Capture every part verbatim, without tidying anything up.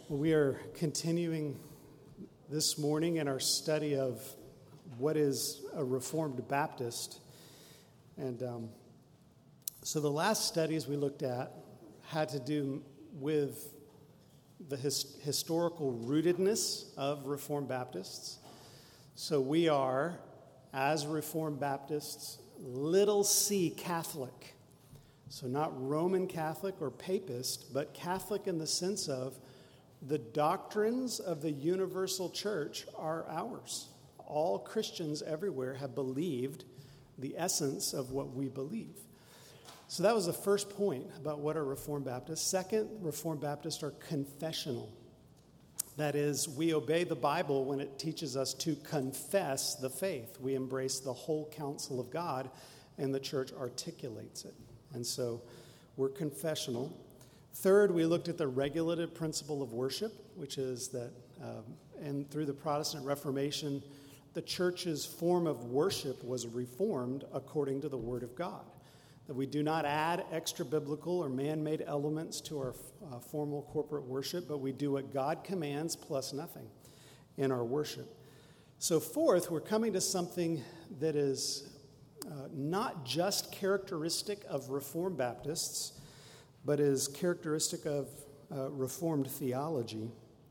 Well, we are continuing this morning in our study of what is a Reformed Baptist. And um, so the last studies we looked at had to do with the his, historical rootedness of Reformed Baptists. So we are, as Reformed Baptists, little c Catholic. So not Roman Catholic or Papist, but Catholic in the sense of the doctrines of the universal church are ours. All Christians everywhere have believed the essence of what we believe. So that was the first point about what are Reformed Baptists. Second, Reformed Baptists are confessional. That is, we obey the Bible when it teaches us to confess the faith. We embrace the whole counsel of God, and the church articulates it. And so we're confessional. Third, we looked at the regulative principle of worship, which is that, um, and through the Protestant Reformation, the church's form of worship was reformed according to the Word of God. That we do not add extra biblical or man-made elements to our uh, formal corporate worship, but we do what God commands plus nothing in our worship. So fourth, we're coming to something that is uh, not just characteristic of Reformed Baptists, but is characteristic of uh, Reformed theology,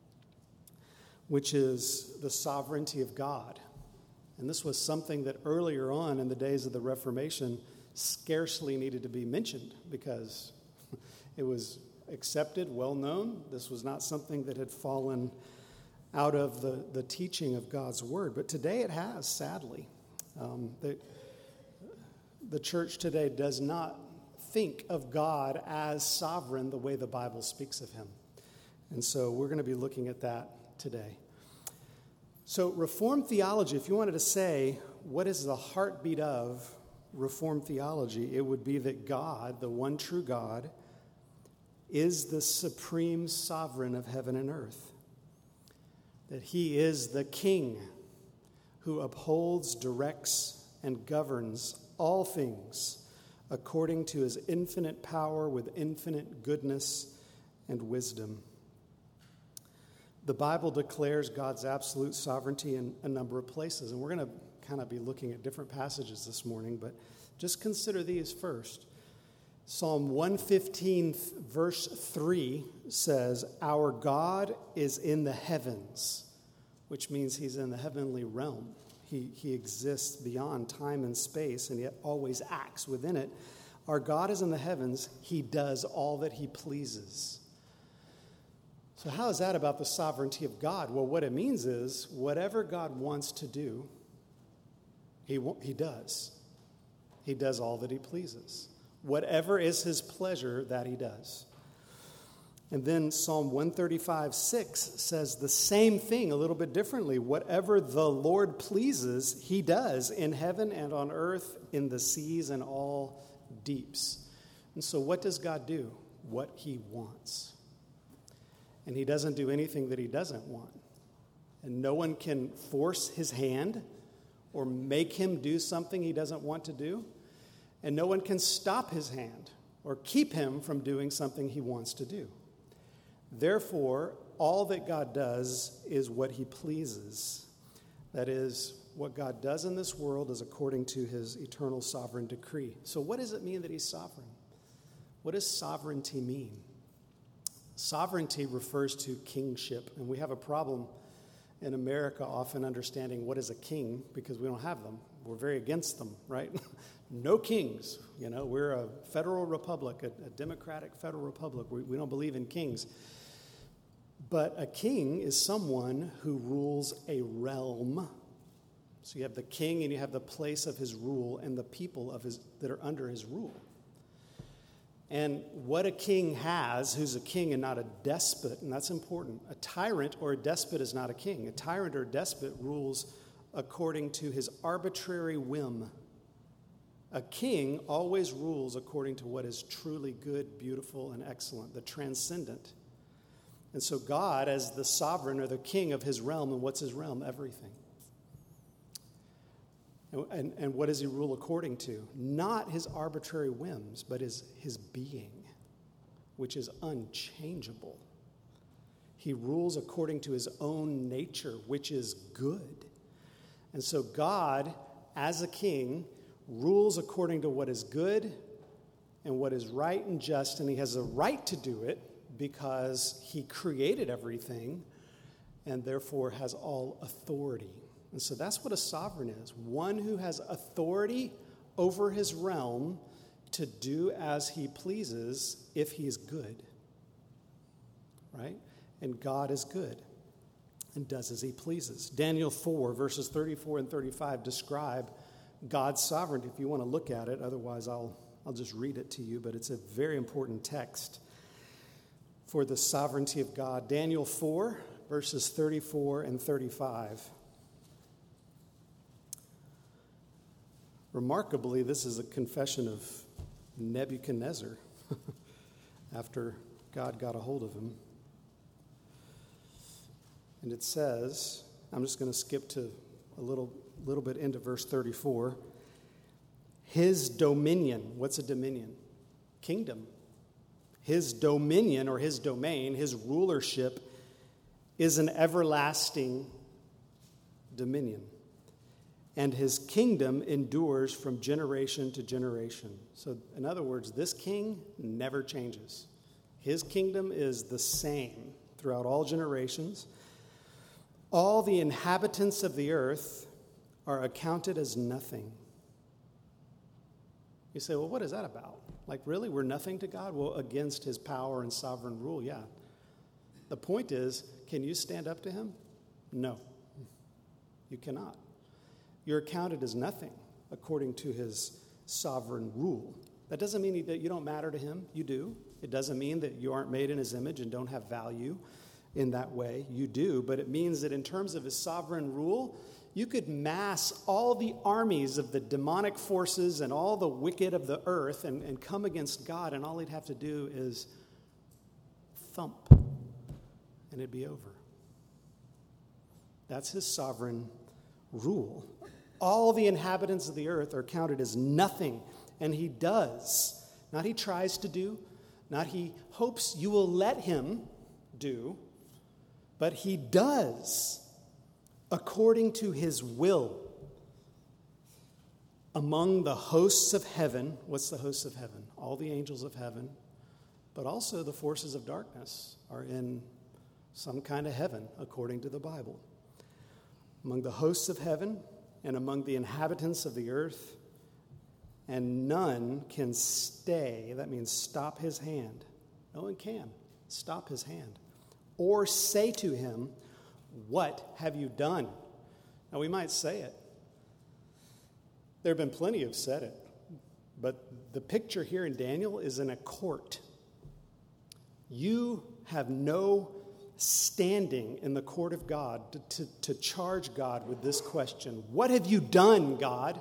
which is the sovereignty of God. And this was something that earlier on in the days of the Reformation scarcely needed to be mentioned because it was accepted, well known. This was not something that had fallen out of the, the teaching of God's Word. But today it has, sadly. Um, the, the church today does not think of God as sovereign the way the Bible speaks of him. And so we're going to be looking at that today. So Reformed theology, if you wanted to say what is the heartbeat of Reformed theology, it would be that God, the one true God, is the supreme sovereign of heaven and earth. That he is the king who upholds, directs, and governs all things according to his infinite power with infinite goodness and wisdom. The Bible declares God's absolute sovereignty in a number of places, and we're going to kind of be looking at different passages this morning, but just consider these first. Psalm one fifteen, verse three says, "Our God is in the heavens," which means he's in the heavenly realm. He, he exists beyond time and space, and yet always acts within it. Our God is in the heavens. He does all that he pleases. So how is that about the sovereignty of God? Well, what it means is whatever God wants to do, he, he does. He does all that he pleases. Whatever is his pleasure, that he does. And then Psalm one thirty-five, six says the same thing a little bit differently. Whatever the Lord pleases, he does in heaven and on earth, in the seas and all deeps. And so what does God do? What he wants. And he doesn't do anything that he doesn't want. And no one can force his hand or make him do something he doesn't want to do. And no one can stop his hand or keep him from doing something he wants to do. Therefore, all that God does is what he pleases. That is, what God does in this world is according to his eternal sovereign decree. So what does it mean that he's sovereign? What does sovereignty mean? Sovereignty refers to kingship, and we have a problem in America often understanding what is a king because we don't have them. We're very against them, right? No kings. You know, we're a federal republic, a, a democratic federal republic. We, we don't believe in kings. But a king is someone who rules a realm. So you have the king and you have the place of his rule and the people of his that are under his rule. And what a king has, who's a king and not a despot, and that's important. A tyrant or a despot is not a king. A tyrant or a despot rules according to his arbitrary whim. A king always rules according to what is truly good, beautiful, and excellent, the transcendent. And so God, as the sovereign or the king of his realm, and what's his realm? Everything. And, and, and what does he rule according to? Not his arbitrary whims, but his, his being, which is unchangeable. He rules according to his own nature, which is good. And so God, as a king, rules according to what is good and what is right and just, and he has a right to do it because he created everything and therefore has all authority. And so that's what a sovereign is, one who has authority over his realm to do as he pleases if he's good, right? And God is good and does as he pleases. Daniel four, verses thirty-four and thirty-five describe God's sovereignty. If you want to look at it, otherwise I'll, I'll just read it to you, but it's a very important text for the sovereignty of God. Daniel four, verses thirty-four and thirty-five. Remarkably, this is a confession of Nebuchadnezzar after God got a hold of him. And it says, I'm just going to skip to a little, little bit into verse thirty-four. His dominion, what's a dominion? Kingdom. His dominion or his domain, his rulership is an everlasting dominion. And his kingdom endures from generation to generation. So, in other words, this king never changes. His kingdom is the same throughout all generations. All the inhabitants of the earth are accounted as nothing. You say, well, what is that about? Like, really? We're nothing to God? Well, against his power and sovereign rule, yeah. The point is, can you stand up to him? No, you cannot. You're accounted as nothing according to his sovereign rule. That doesn't mean that you don't matter to him. You do. It doesn't mean that you aren't made in his image and don't have value in that way. You do. But it means that in terms of his sovereign rule, you could mass all the armies of the demonic forces and all the wicked of the earth and, and come against God, and all he'd have to do is thump, and it'd be over. That's his sovereign rule. All the inhabitants of the earth are counted as nothing, and he does. Not he tries to do, not he hopes you will let him do, but he does according to his will. Among the hosts of heaven, what's the hosts of heaven? All the angels of heaven, but also the forces of darkness are in some kind of heaven, according to the Bible. Among the hosts of heaven and among the inhabitants of the earth, and none can stay, that means stop his hand. No one can stop his hand. Or say to him, what have you done? Now we might say it. There have been plenty who've said it. But the picture here in Daniel is in a court. You have no standing in the court of God to, to, to charge God with this question. What have you done, God?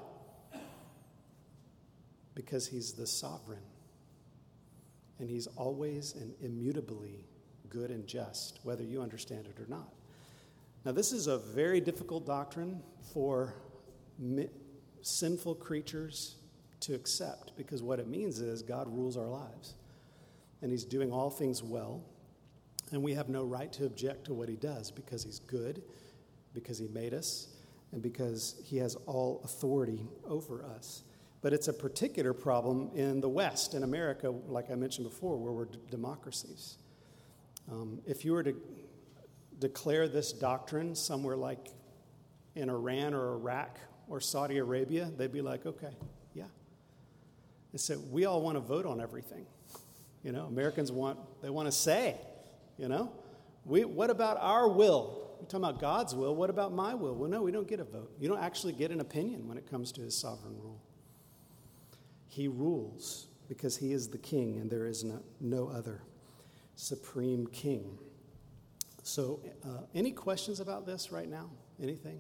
Because he's the sovereign. And he's always and immutably good and just, whether you understand it or not. Now, this is a very difficult doctrine for mi- sinful creatures to accept, because what it means is God rules our lives. And he's doing all things well. And we have no right to object to what he does because he's good, because he made us, and because he has all authority over us. But it's a particular problem in the West, in America, like I mentioned before, where we're d- democracies. Um, if you were to declare this doctrine somewhere like in Iran or Iraq or Saudi Arabia, they'd be like, okay, yeah. And so we all want to vote on everything. You know, Americans want, they want to say, you know, we, what about our will? We're talking about God's will. What about my will? Well, no, we don't get a vote. You don't actually get an opinion when it comes to his sovereign rule. He rules because he is the king and there is no, no other supreme king. So uh, any questions about this right now? Anything?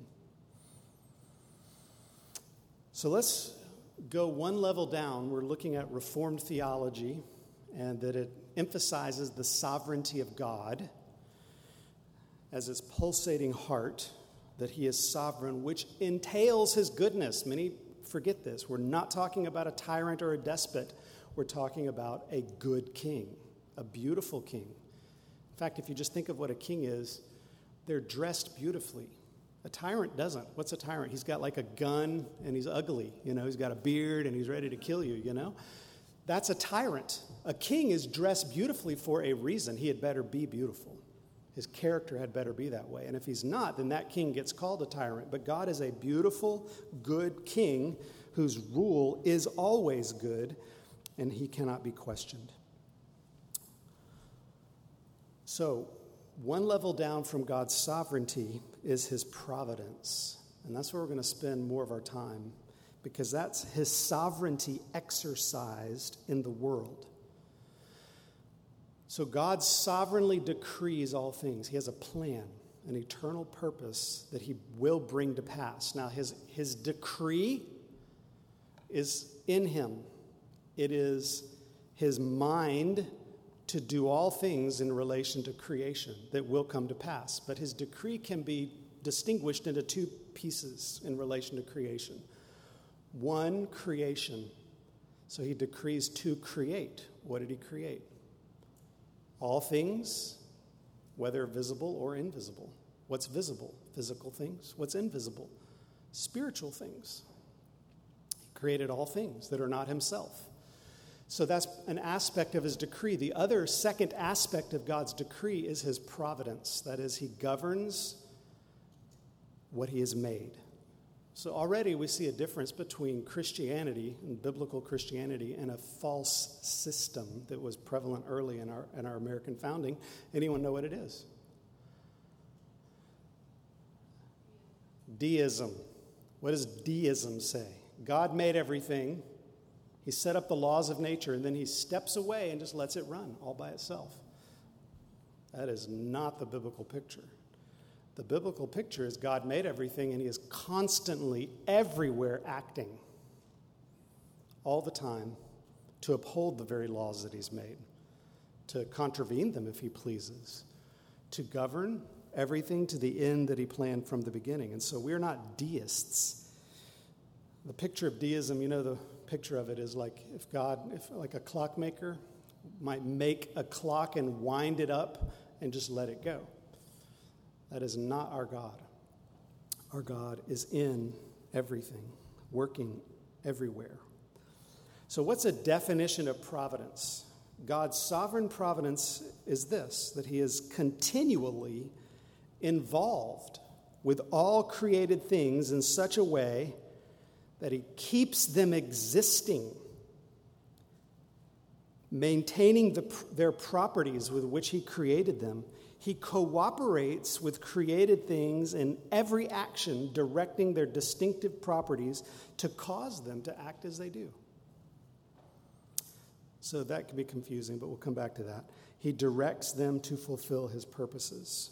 So let's go one level down. We're looking at Reformed theology, and that it emphasizes the sovereignty of God as its pulsating heart, that he is sovereign, which entails his goodness. Many forget this. We're not talking about a tyrant or a despot. We're talking about a good king, a beautiful king, In fact, if you just think of what a king is, they're dressed beautifully. A tyrant doesn't. What's a tyrant? He's got like a gun and he's ugly, you know, he's got a beard and he's ready to kill you, you know. That's a tyrant. A king is dressed beautifully for a reason. He had better be beautiful. His character had better be that way. And if he's not, then that king gets called a tyrant. But God is a beautiful, good king whose rule is always good, and he cannot be questioned. So, one level down from God's sovereignty is his providence. And that's where we're going to spend more of our time, because that's his sovereignty exercised in the world. So God sovereignly decrees all things. He has a plan, an eternal purpose that he will bring to pass. Now, his, his decree is in him. It is his mind to do all things in relation to creation that will come to pass. But his decree can be distinguished into two pieces in relation to creation. One, creation. So he decrees to create. What did he create? All things, whether visible or invisible. What's visible? Physical things. What's invisible? Spiritual things. He created all things that are not himself. So that's an aspect of his decree. The other second aspect of God's decree is his providence. That is, he governs what he has made. So already we see a difference between Christianity and biblical Christianity and a false system that was prevalent early in our, in our American founding. Anyone know what it is? Deism. What does deism say? God made everything. He set up the laws of nature, and then he steps away and just lets it run all by itself. That is not the biblical picture. The biblical picture is God made everything, and he is constantly, everywhere acting, all the time, to uphold the very laws that he's made, to contravene them if he pleases, to govern everything to the end that he planned from the beginning. And so we're not deists. The picture of deism, you know, the picture of it is like if God, if like a clockmaker might make a clock and wind it up and just let it go. That is not our God. Our God is in everything, working everywhere. So what's a definition of providence? God's sovereign providence is this, that he is continually involved with all created things in such a way that he keeps them existing, maintaining the, their properties with which he created them. He cooperates with created things in every action, directing their distinctive properties to cause them to act as they do. So that can be confusing, but we'll come back to that. He directs them to fulfill his purposes.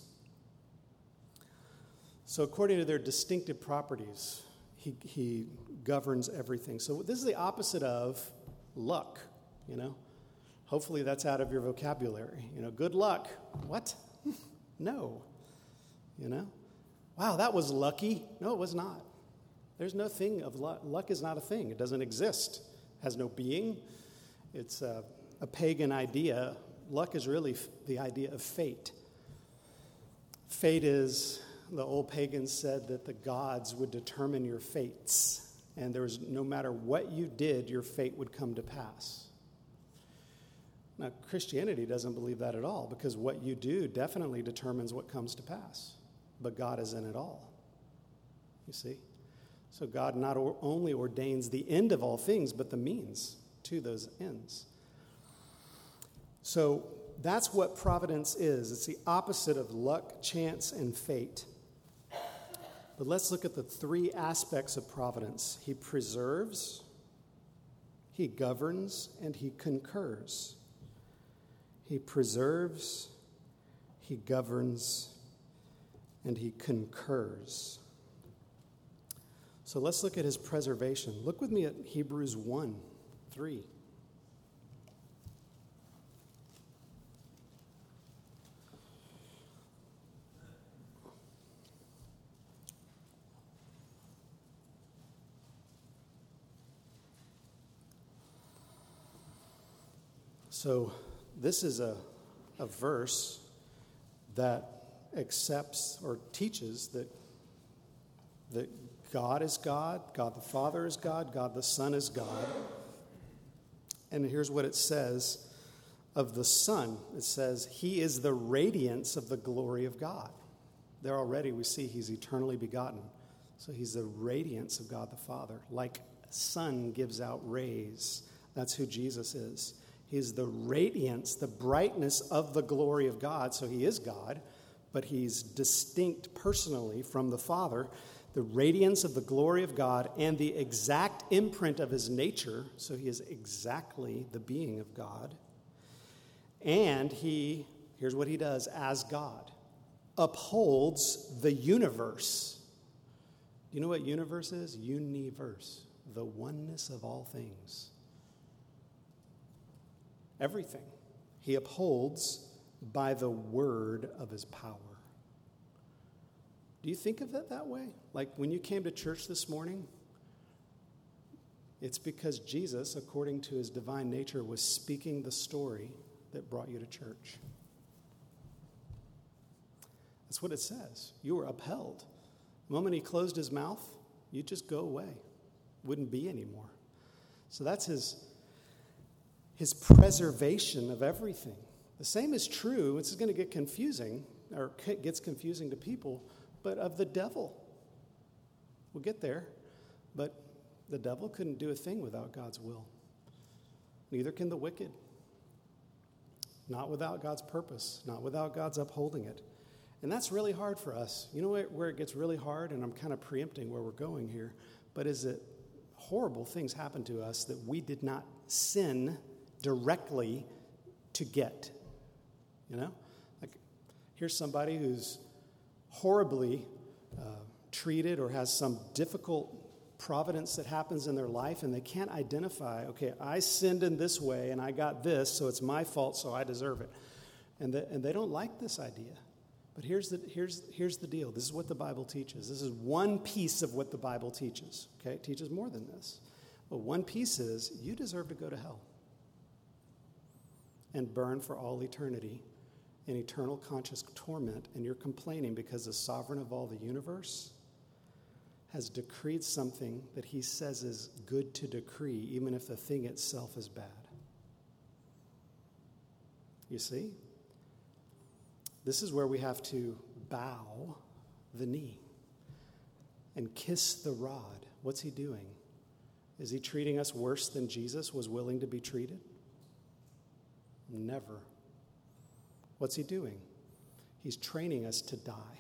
So according to their distinctive properties, he, he governs everything. So this is the opposite of luck, you know. Hopefully that's out of your vocabulary. You know, good luck. What? No. You know? Wow, that was lucky. No, it was not. There's no thing of luck. Luck is not a thing. It doesn't exist. It has no being. It's a, a pagan idea. Luck is really f- the idea of fate. Fate is, the old pagans said that the gods would determine your fates. And there was, no matter what you did, your fate would come to pass. Now, Christianity doesn't believe that at all, because what you do definitely determines what comes to pass. But God is in it all. You see? So God not or- only ordains the end of all things, but the means to those ends. So that's what providence is. It's the opposite of luck, chance, and fate. But let's look at the three aspects of providence. He preserves, he governs, and he concurs. He preserves, he governs, and he concurs. So let's look at his preservation. Look with me at Hebrews one, three. So this is a, a verse that accepts or teaches that, that God is God, God the Father is God, God the Son is God. And here's what it says of the Son. It says, he is the radiance of the glory of God. There already we see he's eternally begotten. So he's the radiance of God the Father. Like sun gives out rays. That's who Jesus is. He's the radiance, the brightness of the glory of God. So he is God, but he's distinct personally from the Father. The radiance of the glory of God and the exact imprint of his nature. So he is exactly the being of God. And he, here's what he does as God, upholds the universe. Do you know what universe is? Universe, the oneness of all things. Everything. He upholds by the word of his power. Do you think of it that way? Like when you came to church this morning, it's because Jesus, according to his divine nature, was speaking the story that brought you to church. That's what it says. You were upheld. The moment he closed his mouth, you just go away. Wouldn't be anymore. So that's his, his preservation of everything. The same is true, this is going to get confusing, or gets confusing to people, but of the devil. We'll get there, but the devil couldn't do a thing without God's will. Neither can the wicked. Not without God's purpose, not without God's upholding it. And that's really hard for us. You know where, where it gets really hard, and I'm kind of preempting where we're going here, but is that horrible things happen to us that we did not sin directly to get. You know? Like, here's somebody who's horribly uh, treated or has some difficult providence that happens in their life, and they can't identify, okay, I sinned in this way, and I got this, so it's my fault, so I deserve it. And, the, and they don't like this idea. But here's the, here's, here's the deal. This is what the Bible teaches. This is one piece of what the Bible teaches. Okay? It teaches more than this. But one piece is you deserve to go to hell and burn for all eternity in eternal conscious torment, and you're complaining because the sovereign of all the universe has decreed something that he says is good to decree, even if the thing itself is bad. You see? This is where we have to bow the knee and kiss the rod. What's he doing? Is he treating us worse than Jesus was willing to be treated? Never. What's he doing? He's training us to die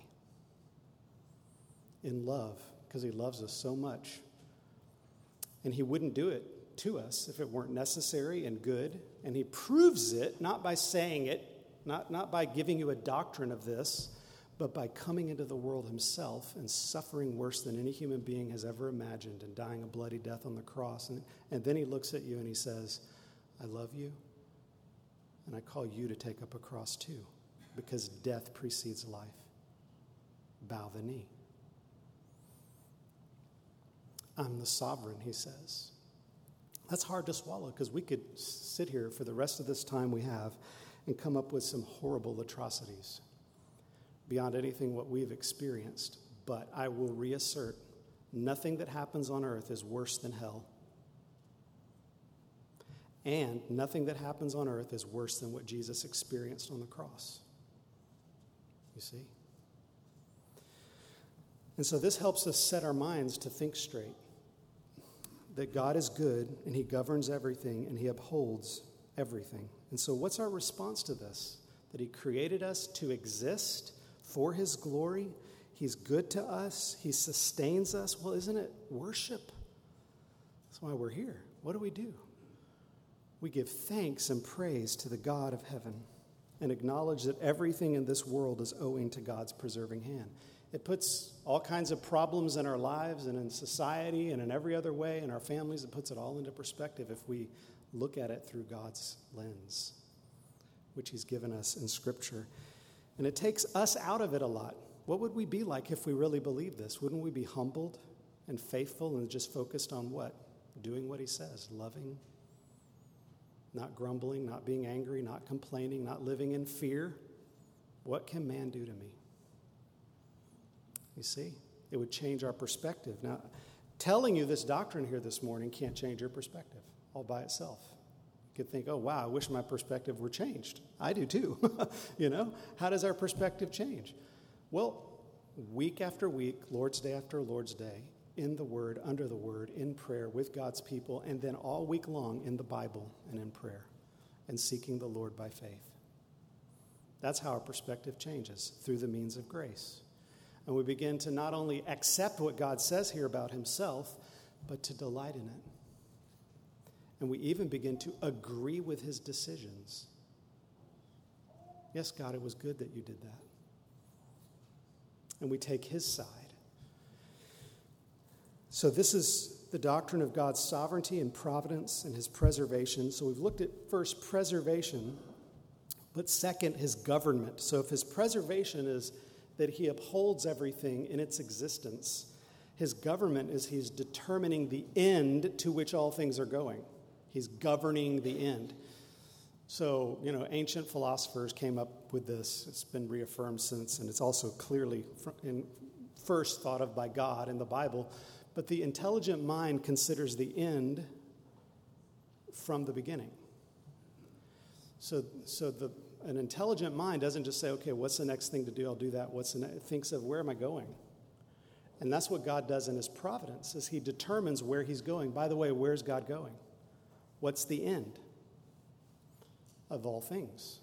in love because he loves us so much. And he wouldn't do it to us if it weren't necessary and good. And he proves it not by saying it, Not, not by giving you a doctrine of this, but by coming into the world himself and suffering worse than any human being has ever imagined and dying a bloody death on the cross. And, and then he looks at you and he says, I love you, and I call you to take up a cross too, because death precedes life. Bow the knee. I'm the sovereign, he says. That's hard to swallow because we could sit here for the rest of this time we have and come up with some horrible atrocities beyond anything what we've experienced. But I will reassert, nothing that happens on earth is worse than hell. And nothing that happens on earth is worse than what Jesus experienced on the cross. You see? And so this helps us set our minds to think straight. That God is good, and he governs everything, and he upholds everything. And so what's our response to this? That he created us to exist for his glory. He's good to us. He sustains us. Well, isn't it worship? That's why we're here. What do we do? We give thanks and praise to the God of heaven and acknowledge that everything in this world is owing to God's preserving hand. It puts all kinds of problems in our lives and in society and in every other way in our families. It puts it all into perspective if we look at it through God's lens, which he's given us in Scripture. And it takes us out of it a lot. What would we be like if we really believed this? Wouldn't we be humbled and faithful and just focused on what? Doing what he says, loving, not grumbling, not being angry, not complaining, not living in fear. What can man do to me? You see, it would change our perspective. Now, telling you this doctrine here this morning can't change your perspective all by itself. You could think, oh, wow, I wish my perspective were changed. I do too. You know, how does our perspective change? Well, week after week, Lord's Day after Lord's Day, in the Word, under the Word, in prayer with God's people, and then all week long in the Bible and in prayer and seeking the Lord by faith. That's how our perspective changes, through the means of grace. And we begin to not only accept what God says here about himself, but to delight in it. And we even begin to agree with his decisions. Yes, God, it was good that you did that. And we take his side. So this is the doctrine of God's sovereignty and providence and his preservation. So we've looked at first preservation, but second, his government. So if his preservation is that he upholds everything in its existence, his government is he's determining the end to which all things are going. He's governing the end. So, you know, ancient philosophers came up with this. It's been reaffirmed since, and it's also clearly in first thought of by God in the Bible. But the intelligent mind considers the end from the beginning. So, so the an intelligent mind doesn't just say, okay, what's the next thing to do? I'll do that. What's the ne-? It thinks of, where am I going? And that's what God does in his providence, is he determines where he's going. By the way, where's God going? What's the end of all things?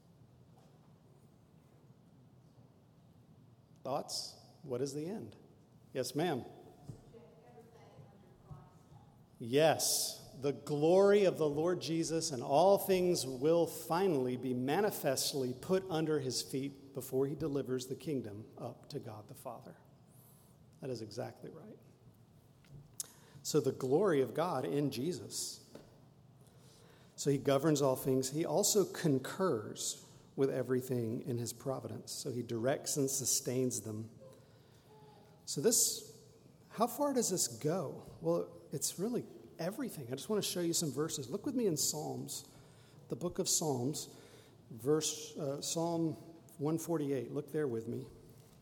Thoughts? What is the end? Yes, ma'am. Yes. The glory of the Lord Jesus and all things will finally be manifestly put under his feet before he delivers the kingdom up to God the Father. That is exactly right. So the glory of God in Jesus. So he governs all things. He also concurs with everything in his providence. So he directs and sustains them. So this, how far does this go? Well, it's really everything. I just want to show you some verses. Look with me in Psalms, the book of Psalms, verse uh, Psalm one forty-eight. Look there with me.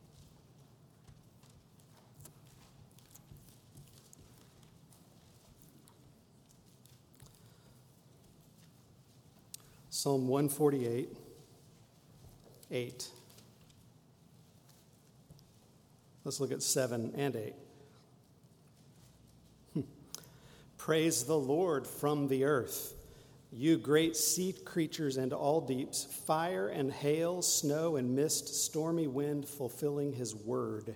Psalm one forty-eight, eight. Let's look at seven and eight. Praise the Lord from the earth, you great sea creatures and all deeps, fire and hail, snow and mist, stormy wind fulfilling his word.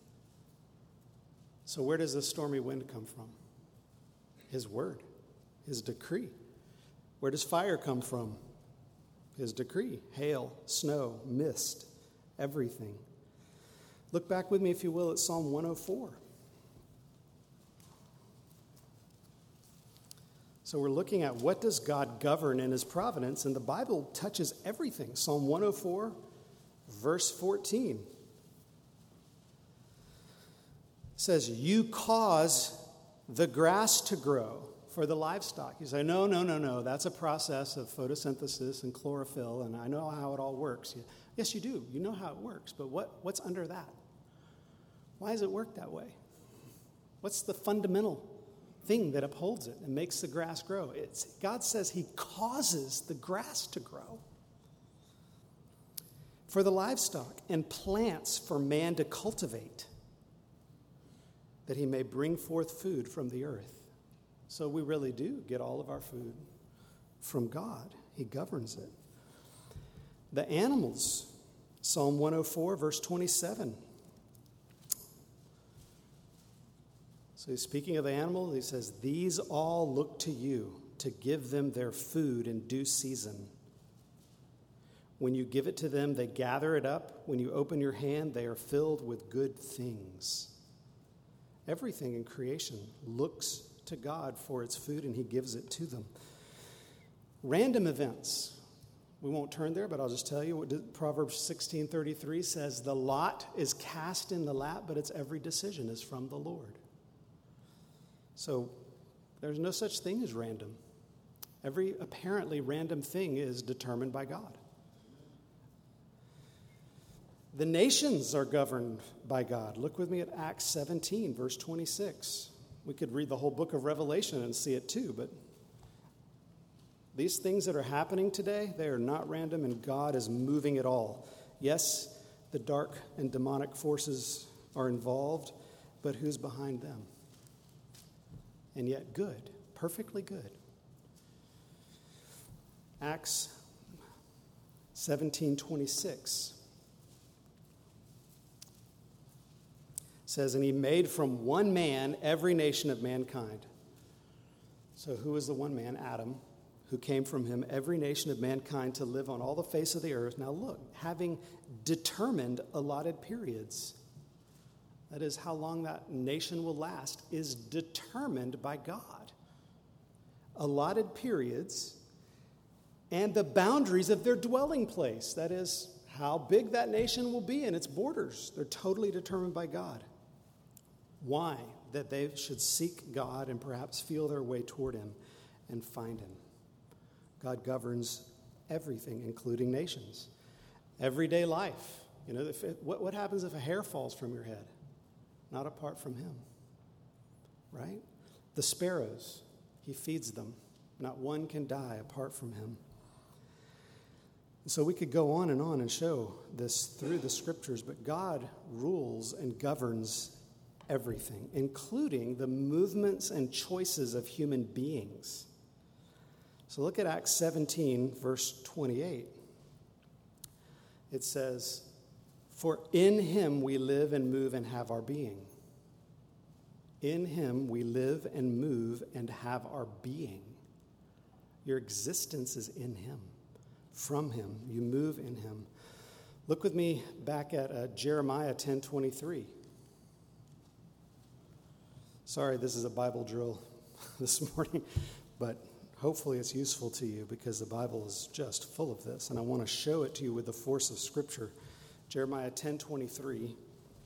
So where does the stormy wind come from? His word, his decree. Where does fire come from? His decree. Hail, snow, mist, everything. Look back with me, if you will, at Psalm one oh four. So we're looking at what does God govern in his providence, and the Bible touches everything. Psalm one oh four, verse fourteen. Says, you cause the grass to grow for the livestock. You say, no, no, no, no. That's a process of photosynthesis and chlorophyll, and I know how it all works. Yes, you do. You know how it works, but what, what's under that? Why does it work that way? What's the fundamental thing that upholds it and makes the grass grow? It's, God says he causes the grass to grow for the livestock and plants for man to cultivate, that he may bring forth food from the earth. So we really do get all of our food from God. He governs it. The animals, Psalm one oh four, verse twenty-seven. So he's speaking of the animals. He says, these all look to you to give them their food in due season. When you give it to them, they gather it up. When you open your hand, they are filled with good things. Everything in creation looks to God for its food, and he gives it to them. Random events. We won't turn there, but I'll just tell you what Proverbs sixteen thirty-three says. The lot is cast in the lap, but its every decision is from the Lord. So there's no such thing as random. Every apparently random thing is determined by God. The nations are governed by God. Look with me at Acts seventeen, verse twenty-six. We could read the whole book of Revelation and see it too, but these things that are happening today, they are not random, and God is moving it all. Yes, the dark and demonic forces are involved, but who's behind them? And yet good, perfectly good. Acts seventeen twenty-six says, and he made from one man every nation of mankind. So who is the one man? Adam, who came from him every nation of mankind to live on all the face of the earth. Now look, having determined allotted periods, that is how long that nation will last, is determined by God. Allotted periods and the boundaries of their dwelling place, that is how big that nation will be and its borders. They're totally determined by God. Why? That they should seek God and perhaps feel their way toward him and find him. God governs everything, including nations. Everyday life. You know, if it, what, what happens if a hair falls from your head? Not apart from him. Right? The sparrows, he feeds them. Not one can die apart from him. So we could go on and on and show this through the scriptures, but God rules and governs everything, including the movements and choices of human beings. So look at Acts seventeen, verse twenty-eight. It says, for in him we live and move and have our being. In him we live and move and have our being. Your existence is in him. From him, you move in him. Look with me back at uh, Jeremiah ten twenty-three. Sorry, this is a Bible drill this morning, but hopefully it's useful to you because the Bible is just full of this, and I want to show it to you with the force of Scripture. Jeremiah ten twenty-three.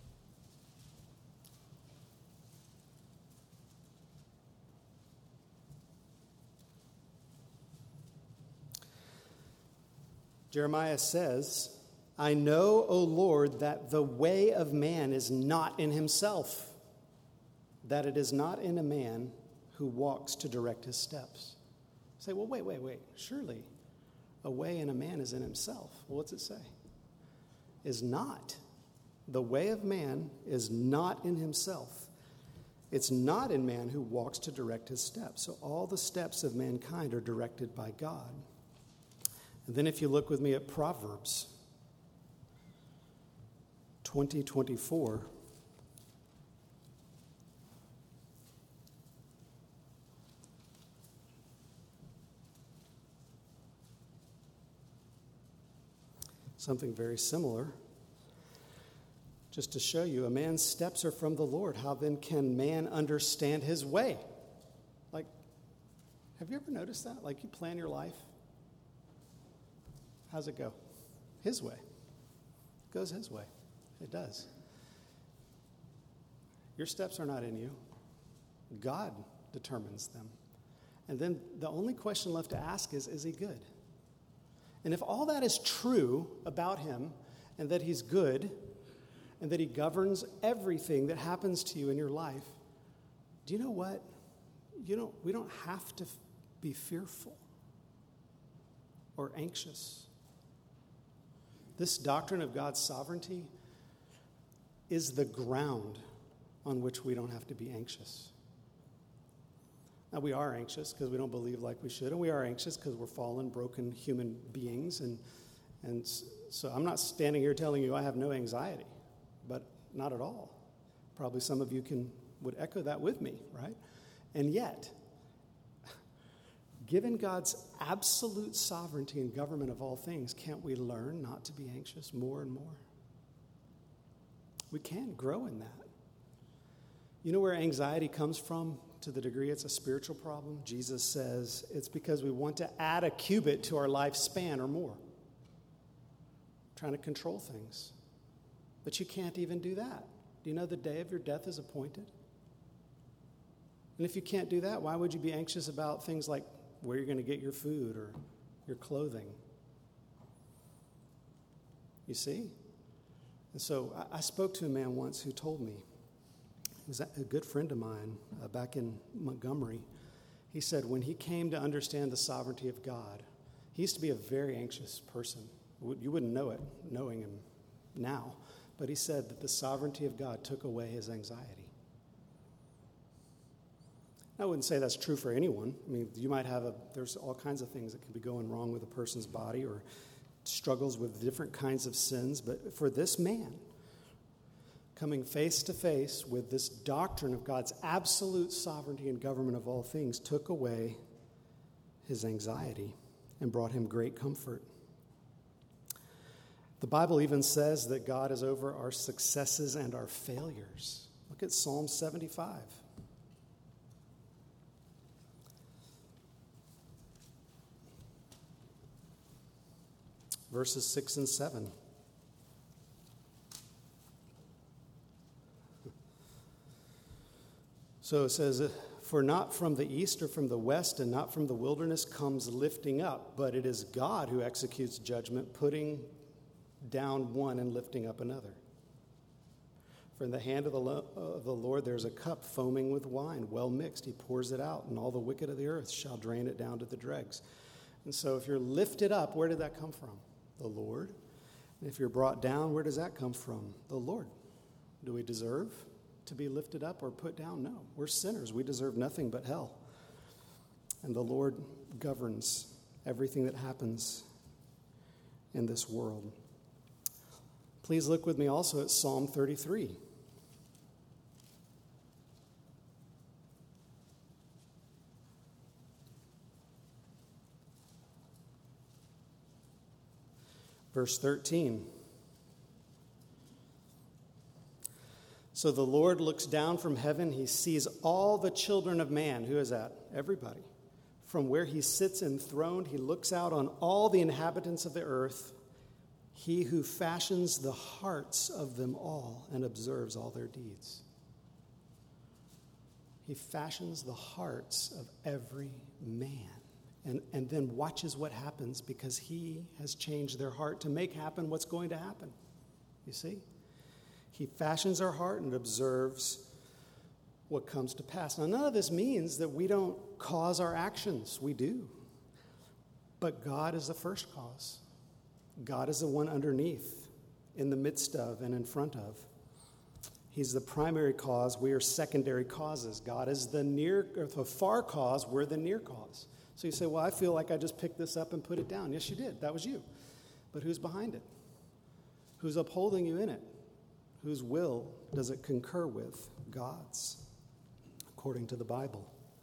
Jeremiah says, I know, O Lord, that the way of man is not in himself, that it is not in a man who walks to direct his steps. You say, well, wait, wait, wait. Surely a way in a man is in himself. Well, what's it say? Is not. The way of man is not in himself. It's not in man who walks to direct his steps. So all the steps of mankind are directed by God. And then if you look with me at Proverbs twenty twenty-four, something very similar. Just to show you, a man's steps are from the Lord. How then can man understand his way? Like, have you ever noticed that? Like, you plan your life. How's it go? His way. It goes his way. It does. Your steps are not in you. God determines them. And then the only question left to ask is, is he good? And if all that is true about him, and that he's good, and that he governs everything that happens to you in your life, do you know what? You don't, we don't have to be fearful or anxious. This doctrine of God's sovereignty is the ground on which we don't have to be anxious. Now, we are anxious because we don't believe like we should, and we are anxious because we're fallen, broken human beings, and and so I'm not standing here telling you I have no anxiety, but not at all. Probably some of you can would echo that with me, right? And yet, given God's absolute sovereignty and government of all things, can't we learn not to be anxious more and more? We can grow in that. You know where anxiety comes from to the degree it's a spiritual problem? Jesus says it's because we want to add a cubit to our lifespan or more. Trying to control things. But you can't even do that. Do you know the day of your death is appointed? And if you can't do that, why would you be anxious about things like where you're going to get your food or your clothing? You see? And so I, I spoke to a man once who told me, he was a good friend of mine uh, back in Montgomery. He said when he came to understand the sovereignty of God, he used to be a very anxious person. You wouldn't know it, knowing him now. But he said that the sovereignty of God took away his anxiety. I wouldn't say that's true for anyone. I mean, you might have a, there's all kinds of things that can be going wrong with a person's body or struggles with different kinds of sins. But for this man, coming face to face with this doctrine of God's absolute sovereignty and government of all things, took away his anxiety and brought him great comfort. The Bible even says that God is over our successes and our failures. Look at Psalm seventy-five. Verses six and seven. So it says, for not from the east or from the west and not from the wilderness comes lifting up, but it is God who executes judgment, putting down one and lifting up another. For in the hand of the, lo- of the Lord there is a cup foaming with wine, well mixed. He pours it out, and all the wicked of the earth shall drain it down to the dregs. And so if you're lifted up, where did that come from? The Lord. And if you're brought down, where does that come from? The Lord. Do we deserve to be lifted up or put down? No. We're sinners. We deserve nothing but hell. And the Lord governs everything that happens in this world. Please look with me also at Psalm thirty-three. Verse thirteen. So the Lord looks down from heaven. He sees all the children of man. Who is that? Everybody. From where he sits enthroned, he looks out on all the inhabitants of the earth. He who fashions the hearts of them all and observes all their deeds. He fashions the hearts of every man and, and then watches what happens because he has changed their heart to make happen what's going to happen. You see? He fashions our heart and observes what comes to pass. Now, none of this means that we don't cause our actions. We do. But God is the first cause. God is the one underneath, in the midst of, and in front of. He's the primary cause. We are secondary causes. God is the near, or the far cause. We're the near cause. So you say, well, I feel like I just picked this up and put it down. Yes, you did. That was you. But who's behind it? Who's upholding you in it? Whose will does it concur with? God's, according to the Bible.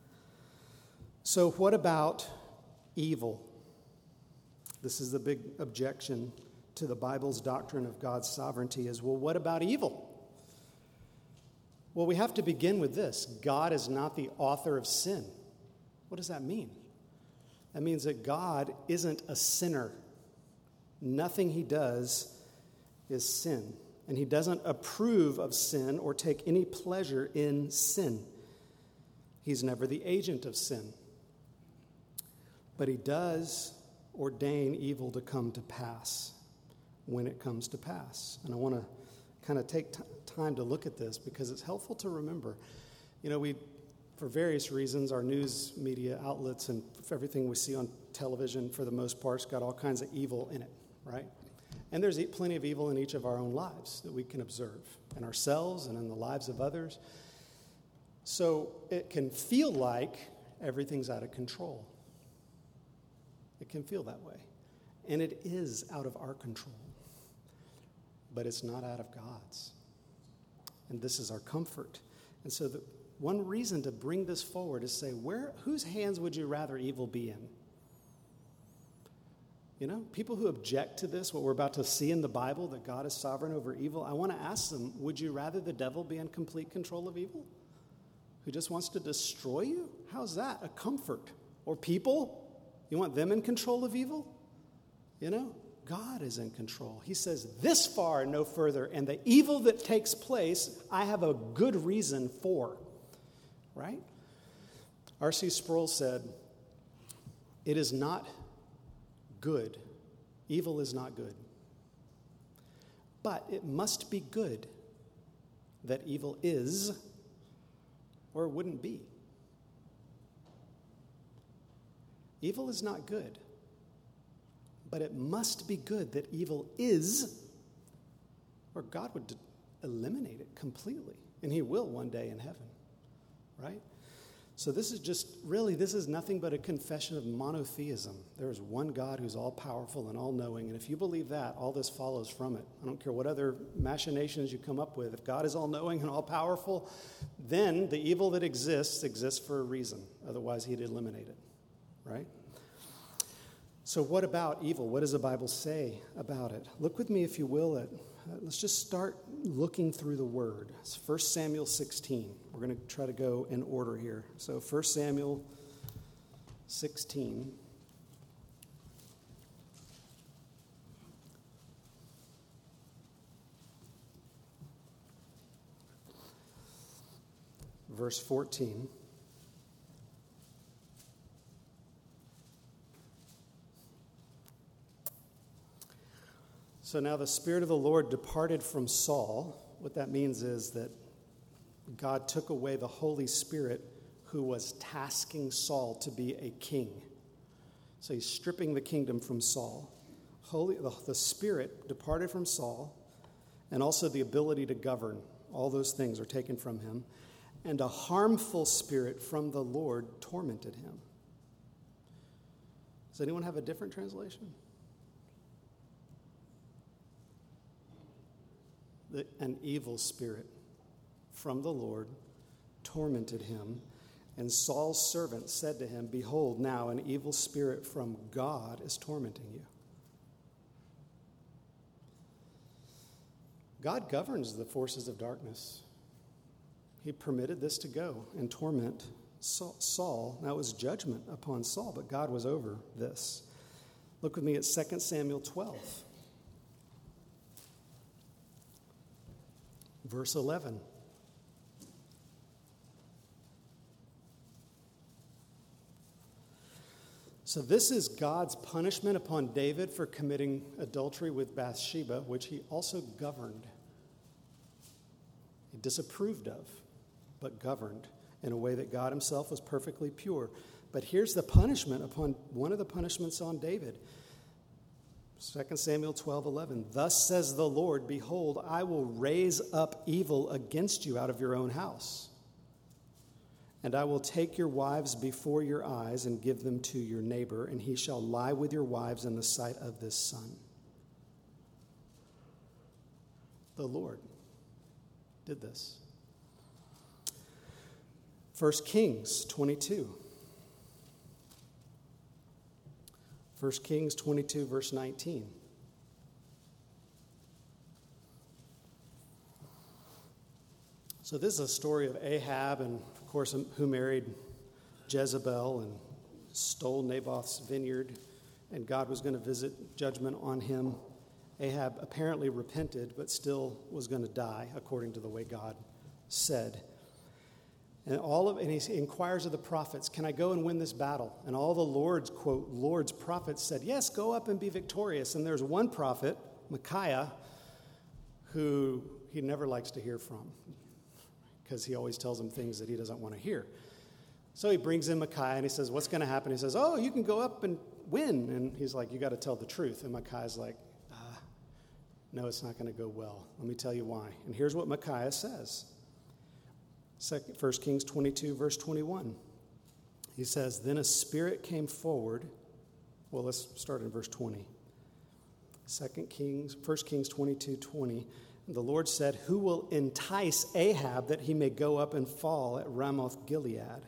So what about evil? This is the big objection to the Bible's doctrine of God's sovereignty is, well, what about evil? Well, we have to begin with this. God is not the author of sin. What does that mean? That means that God isn't a sinner. Nothing he does is sin. And he doesn't approve of sin or take any pleasure in sin. He's never the agent of sin. But he does ordain evil to come to pass when it comes to pass. And I want to kind of take t- time to look at this because it's helpful to remember. You know, we, for various reasons, our news media outlets and everything we see on television, for the most part, has got all kinds of evil in it, right? And there's plenty of evil in each of our own lives that we can observe in ourselves and in the lives of others. So it can feel like everything's out of control. It can feel that way. And it is out of our control. But it's not out of God's. And this is our comfort. And so the one reason to bring this forward is say, where, whose hands would you rather evil be in? You know, people who object to this, what we're about to see in the Bible, that God is sovereign over evil, I want to ask them, would you rather the devil be in complete control of evil? Who just wants to destroy you? How's that a comfort? Or people? You want them in control of evil? You know, God is in control. He says, this far and no further, and the evil that takes place, I have a good reason for. Right? R C Sproul said, it is not good. Evil is not good. but it must be good that evil is, or it wouldn't be. Evil is not good, but it must be good that evil is, or God would eliminate it completely, and he will one day in heaven, right? So this is just, really, this is nothing but a confession of monotheism. There is one God who's all-powerful and all-knowing, and if you believe that, all this follows from it. I don't care what other machinations you come up with. If God is all-knowing and all-powerful, then the evil that exists exists for a reason. Otherwise, he'd eliminate it, right? So what about evil? What does the Bible say about it? Look with me, if you will, at, uh, let's just start looking through the Word. It's First Samuel sixteen. We're going to try to go in order here. So First Samuel sixteen. Verse fourteen. So now the Spirit of the Lord departed from Saul. What that means is that God took away the Holy Spirit who was tasking Saul to be a king. So he's stripping the kingdom from Saul. Holy, the, the Spirit departed from Saul, and also the ability to govern. All those things are taken from him. And a harmful spirit from the Lord tormented him. Does anyone have a different translation? The, an evil spirit from the Lord tormented him, and Saul's servant said to him, "Behold, now an evil spirit from God is tormenting you." God governs the forces of darkness. He permitted this to go and torment Saul. Now it was judgment upon Saul, but God was over this. Look with me at Second Samuel twelve. Verse eleven. So this is God's punishment upon David for committing adultery with Bathsheba, which he also governed. He disapproved of, but governed in a way that God himself was perfectly pure. But here's the punishment upon one of the punishments on David. Second Samuel twelve eleven. Thus says the Lord, behold, I will raise up evil against you out of your own house. And I will take your wives before your eyes and give them to your neighbor, and he shall lie with your wives in the sight of this sun. The Lord did this. First Kings twenty-two. First Kings twenty-two, verse nineteen. So this is a story of Ahab, and of course, who married Jezebel and stole Naboth's vineyard, and God was going to visit judgment on him. Ahab apparently repented, but still was going to die, according to the way God said. And all of and he inquires of the prophets, can I go and win this battle? And all the Lord's, quote, Lord's prophets said, yes, go up and be victorious. And there's one prophet, Micaiah, who he never likes to hear from because he always tells him things that he doesn't want to hear. So he brings in Micaiah and he says, what's going to happen? He says, oh, you can go up and win. And he's like, you got to tell the truth. And Micaiah's like, ah, no, it's not going to go well. Let me tell you why. And here's what Micaiah says. Second, First Kings twenty-two, verse twenty-one. He says, then a spirit came forward. Well, let's start in verse twenty. Second Kings, First Kings twenty-two, twenty. The Lord said, who will entice Ahab that he may go up and fall at Ramoth Gilead?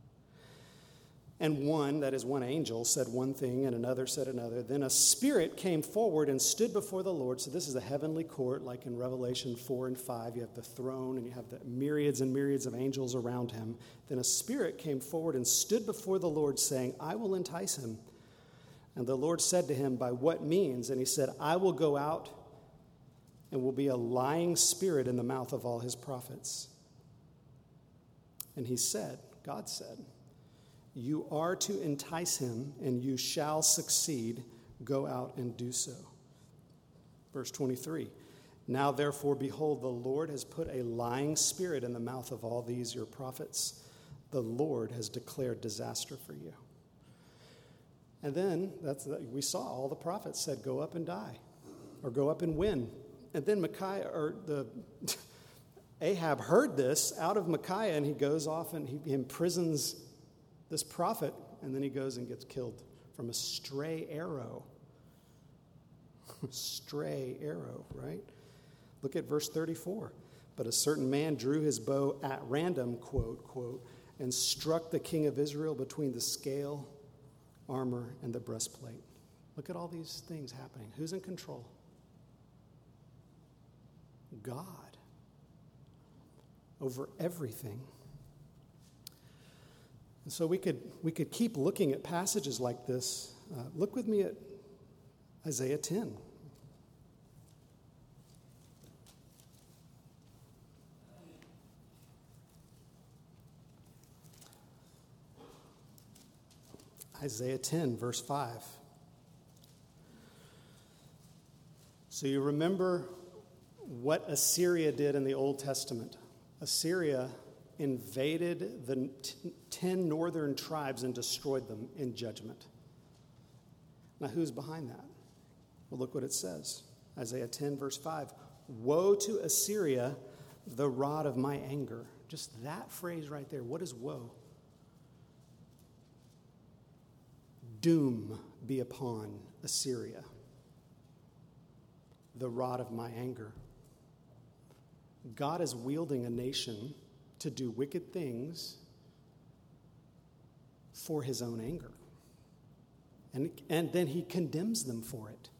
And one, that is one angel, said one thing, and another said another. Then a spirit came forward and stood before the Lord. So this is a heavenly court, like in Revelation four and five. You have the throne, and you have the myriads and myriads of angels around him. Then a spirit came forward and stood before the Lord, saying, I will entice him. And the Lord said to him, by what means? And he said, I will go out and will be a lying spirit in the mouth of all his prophets. And he said, God said, you are to entice him, and you shall succeed. Go out and do so. Verse twenty-three. Now, therefore, behold, the Lord has put a lying spirit in the mouth of all these your prophets. The Lord has declared disaster for you. And then that's we saw all the prophets said, go up and die, or go up and win. And then Micaiah, or the Ahab heard this out of Micaiah, and he goes off and he imprisons this prophet, and then he goes and gets killed from a stray arrow. Stray arrow, right? Look at verse thirty-four. But a certain man drew his bow at random, quote, quote, and struck the king of Israel between the scale, armor, and the breastplate. Look at all these things happening. Who's in control? God. Over everything. And so we could we could keep looking at passages like this. Uh, look with me at Isaiah ten. Isaiah ten, verse five. So you remember what Assyria did in the Old Testament. Assyria invaded the t- ten northern tribes and destroyed them in judgment. Now, who's behind that? Well, look what it says. Isaiah ten, verse five. Woe to Assyria, the rod of my anger. Just that phrase right there. What is woe? Doom be upon Assyria, the rod of my anger. God is wielding a nation to do wicked things for his own anger. And, and then he condemns them for it.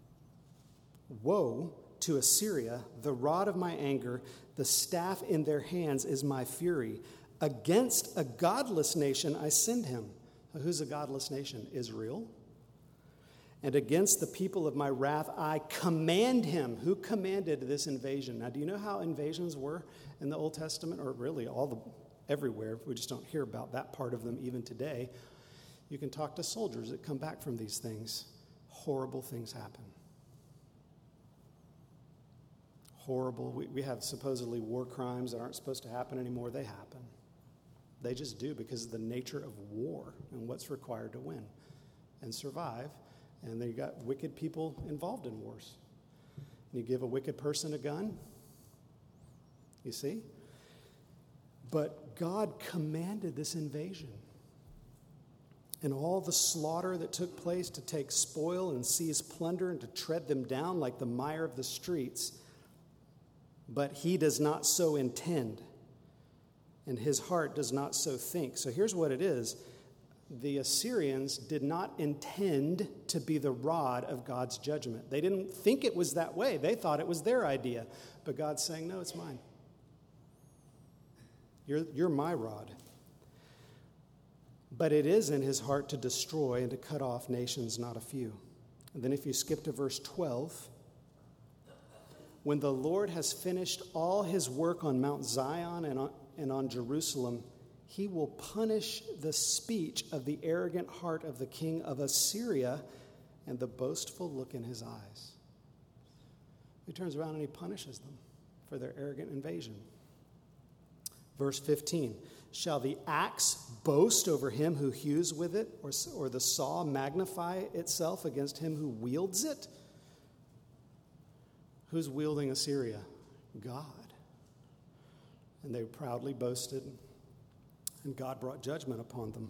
Woe to Assyria, the rod of my anger, the staff in their hands is my fury. Against a godless nation I send him. Who's a godless nation? Israel. And against the people of my wrath, I command him. Who commanded this invasion? Now, do you know how invasions were in the Old Testament, or really all the everywhere? We just don't hear about that part of them even today. You can talk to soldiers that come back from these things. Horrible things happen. Horrible. We, we have supposedly war crimes that aren't supposed to happen anymore. They happen. They just do because of the nature of war and what's required to win and survive. And then you got wicked people involved in wars. And you give a wicked person a gun, you see? But God commanded this invasion. And all the slaughter that took place to take spoil and seize plunder and to tread them down like the mire of the streets. But he does not so intend. And his heart does not so think. So here's what it is. The Assyrians did not intend to be the rod of God's judgment. They didn't think it was that way. They thought it was their idea. But God's saying, no, it's mine. You're, you're my rod. But it is in his heart to destroy and to cut off nations, not a few. And then if you skip to verse twelve, when the Lord has finished all his work on Mount Zion and on And on Jerusalem, he will punish the speech of the arrogant heart of the king of Assyria and the boastful look in his eyes. He turns around and he punishes them for their arrogant invasion. Verse fifteen, shall the axe boast over him who hews with it, or, or the saw magnify itself against him who wields it? Who's wielding Assyria? God. And they proudly boasted, and God brought judgment upon them.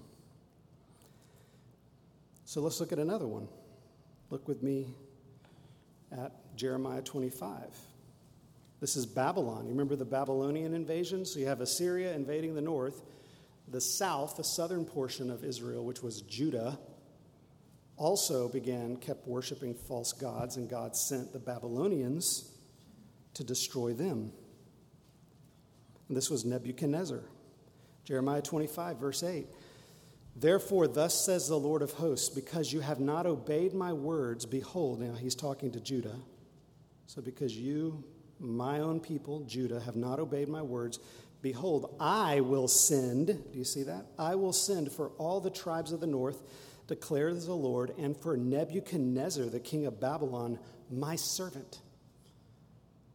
So let's look at another one. Look with me at Jeremiah twenty-five. This is Babylon. You remember the Babylonian invasion? So you have Assyria invading the north. The south, the southern portion of Israel, which was Judah, also began, kept worshiping false gods, and God sent the Babylonians to destroy them. And this was Nebuchadnezzar. Jeremiah twenty-five, verse eight. Therefore, thus says the Lord of hosts, because you have not obeyed my words, behold, now he's talking to Judah. So because you, my own people, Judah, have not obeyed my words, behold, I will send, do you see that? I will send for all the tribes of the north, declares the Lord, and for Nebuchadnezzar, the king of Babylon, my servant.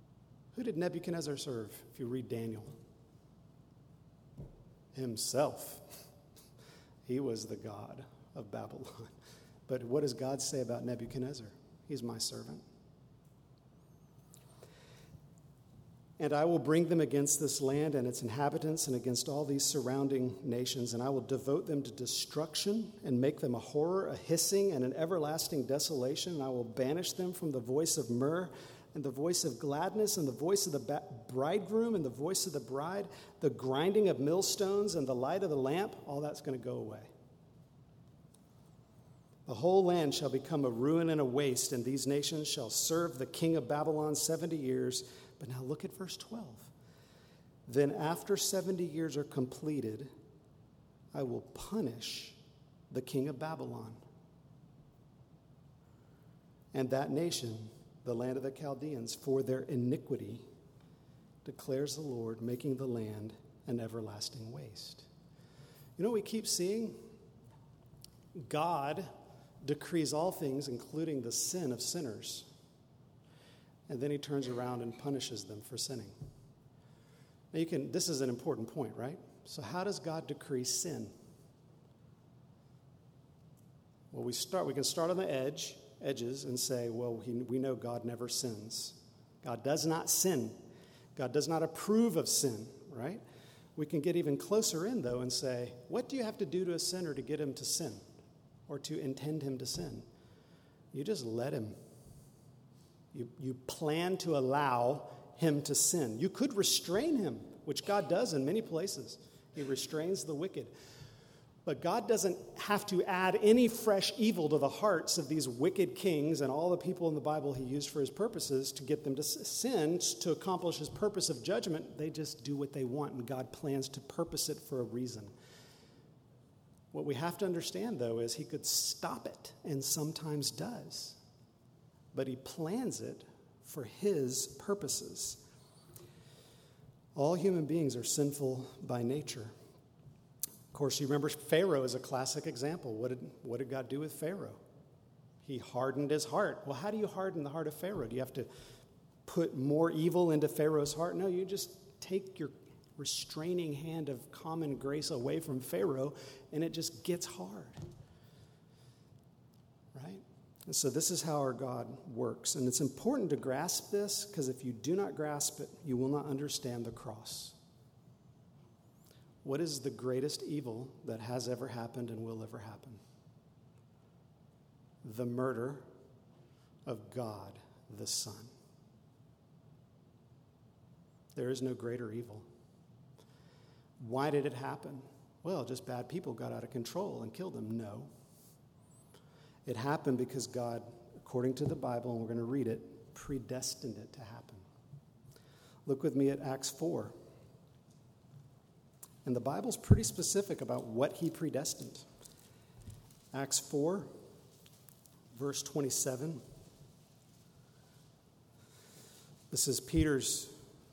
Who did Nebuchadnezzar serve, if you read Daniel? Himself. He was the god of Babylon. But what does God say about Nebuchadnezzar? He's my servant. And I will bring them against this land and its inhabitants and against all these surrounding nations, and I will devote them to destruction and make them a horror, a hissing, and an everlasting desolation. And I will banish them from the voice of myrrh and the voice of gladness and the voice of the ba- bridegroom and the voice of the bride, the grinding of millstones and the light of the lamp. All that's going to go away. The whole land shall become a ruin and a waste, and these nations shall serve the king of Babylon seventy years. But now look at verse twelve. Then after seventy years are completed, I will punish the king of Babylon and that nation, the land of the Chaldeans, for their iniquity, declares the Lord, making the land an everlasting waste. You know what we keep seeing? God decrees all things, including the sin of sinners. And then he turns around and punishes them for sinning. Now you can, this is an important point, right? So how does God decree sin? Well, we start, we can start on the edge, edges and say, well, he, we know God never sins. God does not sin. God does not approve of sin, right? We can get even closer in, though, and say, what do you have to do to a sinner to get him to sin or to intend him to sin? You just let him. You, you plan to allow him to sin. You could restrain him, which God does in many places. He restrains the wicked. But God doesn't have to add any fresh evil to the hearts of these wicked kings and all the people in the Bible he used for his purposes to get them to sin, to accomplish his purpose of judgment. They just do what they want, and God plans to purpose it for a reason. What we have to understand, though, is he could stop it, and sometimes does. But he plans it for his purposes. All human beings are sinful by nature. Of course, you remember Pharaoh is a classic example. What did, what did God do with Pharaoh? He hardened his heart. Well, how do you harden the heart of Pharaoh? Do you have to put more evil into Pharaoh's heart? No, you just take your restraining hand of common grace away from Pharaoh, and it just gets hard. Right? And so this is how our God works. And it's important to grasp this, because if you do not grasp it, you will not understand the cross. What is the greatest evil that has ever happened and will ever happen? The murder of God, the Son. There is no greater evil. Why did it happen? Well, just bad people got out of control and killed him. No. It happened because God, according to the Bible, and we're going to read it, predestined it to happen. Look with me at Acts four. And the Bible's pretty specific about what he predestined. Acts four, verse twenty-seven. This is Peter's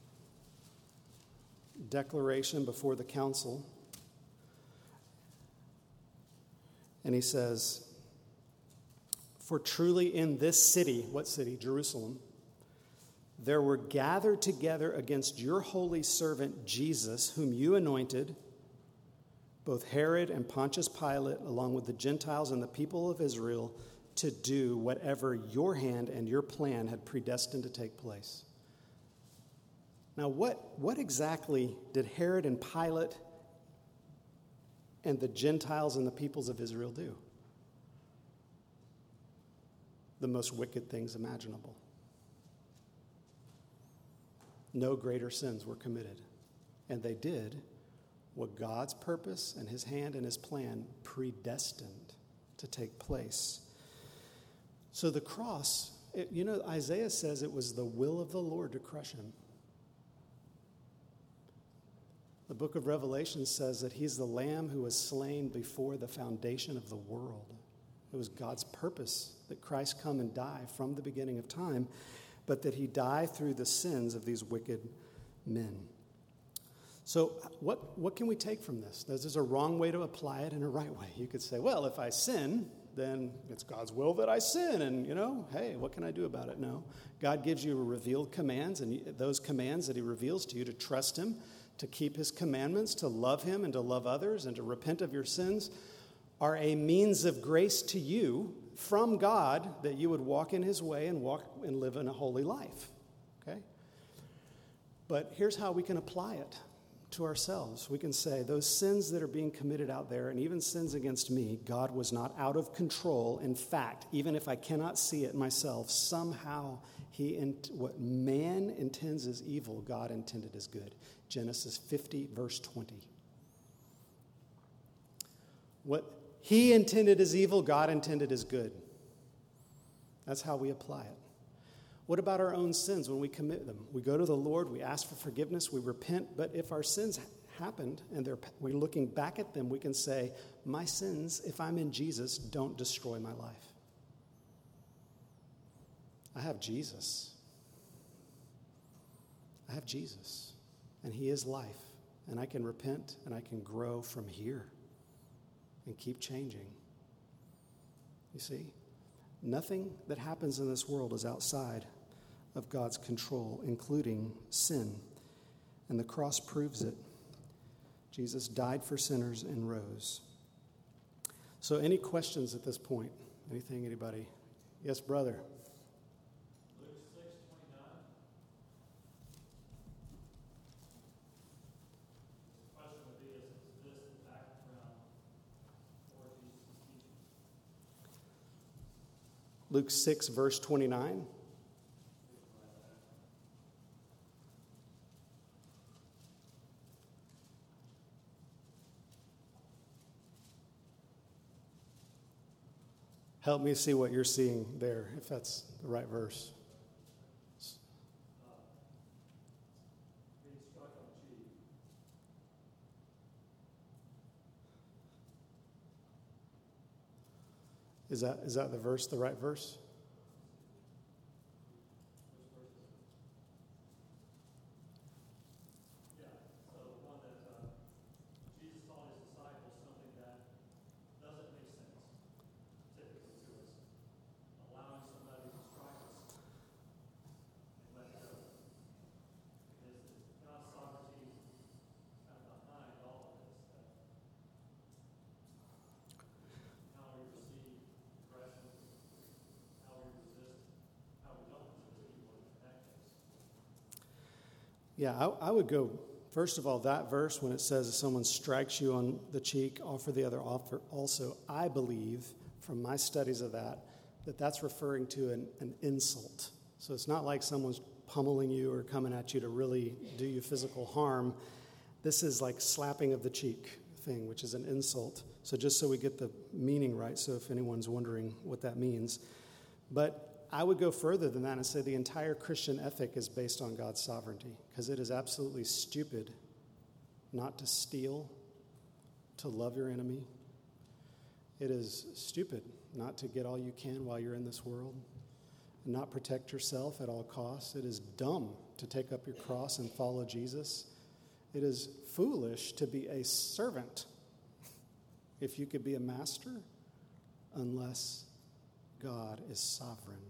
declaration before the council. And he says, "For truly in this city," what city? Jerusalem, "there were gathered together against your holy servant Jesus, whom you anointed, both Herod and Pontius Pilate, along with the Gentiles and the people of Israel, to do whatever your hand and your plan had predestined to take place." Now, what, what exactly did Herod and Pilate and the Gentiles and the peoples of Israel do? The most wicked things imaginable. No greater sins were committed. And they did what God's purpose and his hand and his plan predestined to take place. So the cross, it, you know, Isaiah says it was the will of the Lord to crush him. The book of Revelation says that he's the Lamb who was slain before the foundation of the world. It was God's purpose that Christ come and die from the beginning of time, but that he die through the sins of these wicked men. So what, what can we take from this? There's a wrong way to apply it and a right way. You could say, well, if I sin, then it's God's will that I sin. And, you know, hey, what can I do about it? No. God gives you revealed commands, and those commands that he reveals to you to trust him, to keep his commandments, to love him and to love others and to repent of your sins are a means of grace to you from God that you would walk in his way and walk and live in a holy life. Okay? But here's how we can apply it to ourselves. We can say those sins that are being committed out there, and even sins against me, God was not out of control. In fact, even if I cannot see it myself, somehow he in, what man intends as evil, God intended as good. Genesis fifty, verse twenty. What he intended as evil, God intended as good. That's how we apply it. What about our own sins when we commit them? We go to the Lord, we ask for forgiveness, we repent, but if our sins happened and they're, we're looking back at them, we can say, my sins, if I'm in Jesus, don't destroy my life. I have Jesus. I have Jesus, and he is life, and I can repent and I can grow from here and keep changing. You see, nothing that happens in this world is outside of God's control, including sin. And the cross proves it. Jesus died for sinners and rose. So any questions at this point? Anything, anybody? Yes, brother. Luke six twenty-nine. The question would be, is this the background for Jesus' teaching? Luke six, verse twenty-nine. Help me see what you're seeing there, if that's the right verse. Uh, being struck on the cheek. Is that is that the verse, the right verse? Which verse is it? Yeah, so the one that uh, Jesus taught his disciples something that doesn't make sense typically to us. Allowing somebody to strike us and let go. Is is God's sovereignty kind of behind all of this? That how we receive aggression, how we resist, how we don't resist evil in that case. Yeah, I, I would go, first of all, that verse when it says if someone strikes you on the cheek, offer the other offer also. I believe from my studies of that, that that's referring to an, an insult. So it's not like someone's pummeling you or coming at you to really do you physical harm. This is like slapping of the cheek thing, which is an insult. So just so we get the meaning right, so if anyone's wondering what that means. But I would go further than that and say the entire Christian ethic is based on God's sovereignty, because it is absolutely stupid not to steal, to love your enemy. It is stupid not to get all you can while you're in this world and not protect yourself at all costs. It is dumb to take up your cross and follow Jesus. It is foolish to be a servant if you could be a master, unless God is sovereign.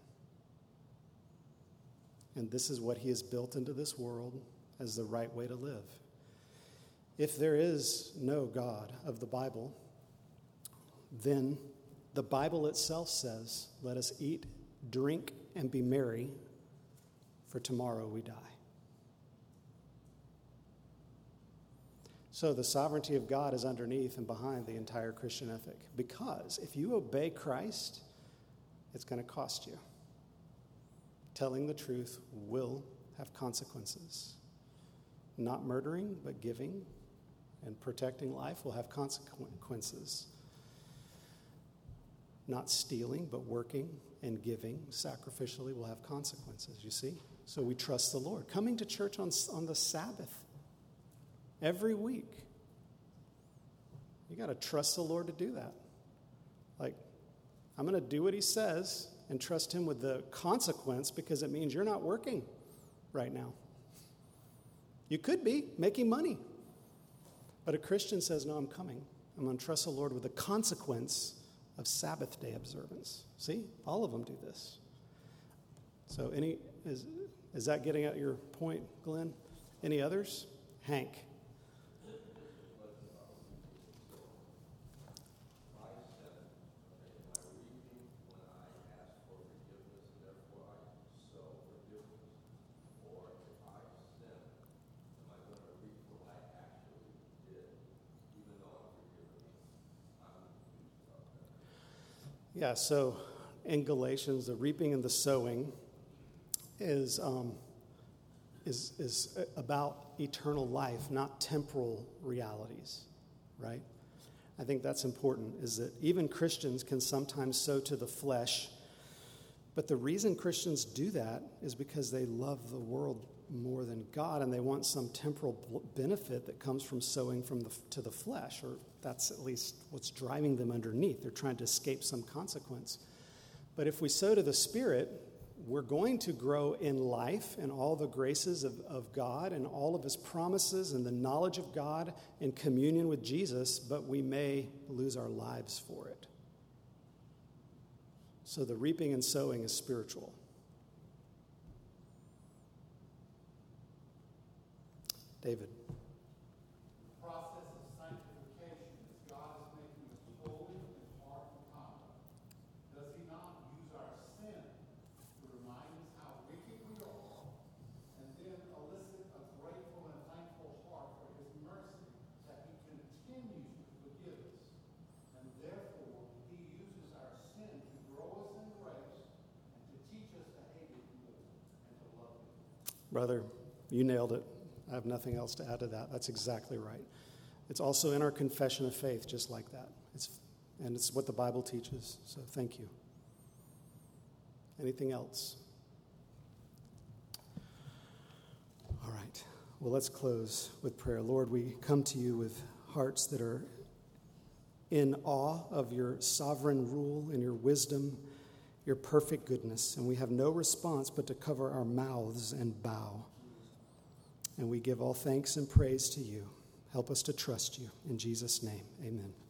And this is what he has built into this world as the right way to live. If there is no God of the Bible, then the Bible itself says, let us eat, drink, and be merry, for tomorrow we die. So the sovereignty of God is underneath and behind the entire Christian ethic. Because if you obey Christ, it's going to cost you. Telling the truth will have consequences. Not murdering, but giving and protecting life will have consequences. Not stealing, but working and giving sacrificially will have consequences, you see? So we trust the Lord. Coming to church on, on the Sabbath every week. You got to trust the Lord to do that. Like, I'm going to do what he says and trust him with the consequence, because it means you're not working right now. You could be making money. But a Christian says, no, I'm coming. I'm going to trust the Lord with the consequence of Sabbath day observance. See, all of them do this. So any is is that getting at your point, Glenn? Any others? Hank. Yeah, so in Galatians, the reaping and the sowing is um, is is about eternal life, not temporal realities, right? I think that's important, is that even Christians can sometimes sow to the flesh, but the reason Christians do that is because they love the world more than God, and they want some temporal benefit that comes from sowing from the, to the flesh, or that's at least what's driving them underneath. They're trying to escape some consequence. But if we sow to the Spirit, we're going to grow in life and all the graces of, of God and all of his promises and the knowledge of God in communion with Jesus, but we may lose our lives for it. So the reaping and sowing is spiritual. David. The process of sanctification is God is making us holy in heart and conduct. Does he not use our sin to remind us how wicked we are, and then elicit a grateful and thankful heart for his mercy that he continues to forgive us? And therefore, he uses our sin to grow us in grace and to teach us to hate it more and to love it. Brother, you nailed it. I have nothing else to add to that. That's exactly right. It's also in our confession of faith, just like that. It's, and it's what the Bible teaches. So thank you. Anything else? All right. Well, let's close with prayer. Lord, we come to you with hearts that are in awe of your sovereign rule and your wisdom, your perfect goodness. And we have no response but to cover our mouths and bow. And we give all thanks and praise to you. Help us to trust you. In Jesus' name, amen.